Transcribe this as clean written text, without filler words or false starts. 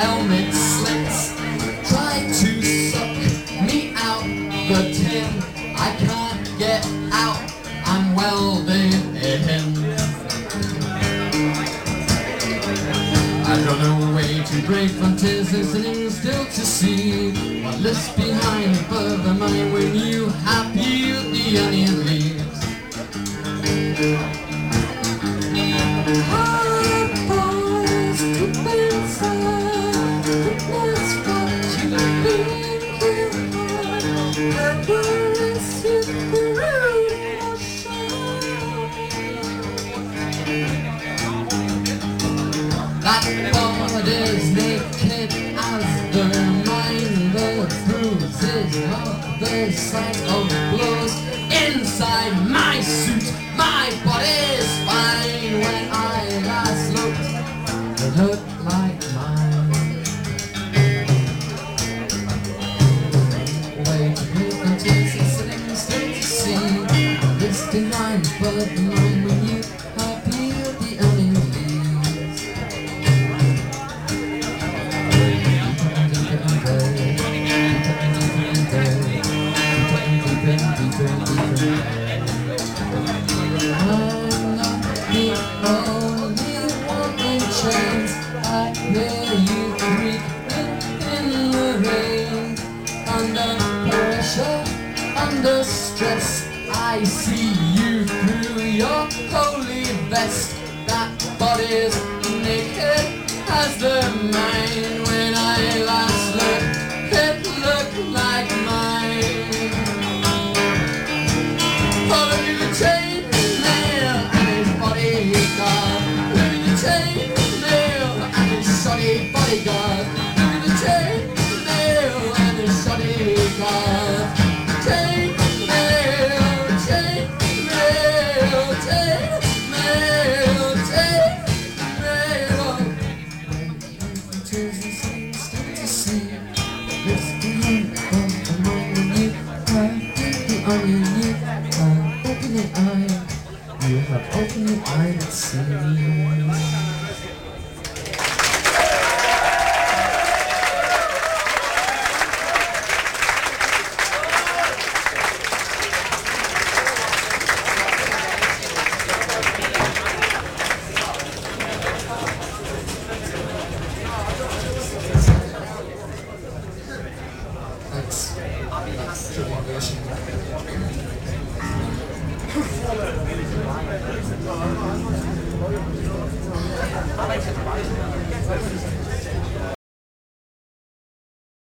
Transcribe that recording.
helmet slits, try to suck me out the tin. I can't get out, I'm welded in. I've got a way to break frontiers, listening still to see what lives behind the further mind when you have peeled the onion leaves. That body's naked as the mind, the bruises of the sight of blows inside my suit. My body's fine. When I last looked, it looked like mine. Way to move until sitting still to see this divine, but the mind when you have peeled the onion leaves. I'm not the only one in chains. I hear you creaking in the rain. Under pressure, under stress, I see you through your holy vest. That body's naked as the mine. When I last looked, it looked like mine. Follow the chainmail and his bodyguard. Look at the chainmail and his shoddy bodyguard. Look at the chainmail and his shoddy guard. Chainmail, chainmail, chainmail, chainmail. Tears and things still to see. This behind of the mind when you have the onion. Open your eye, you have opened your eye to see. Thanks.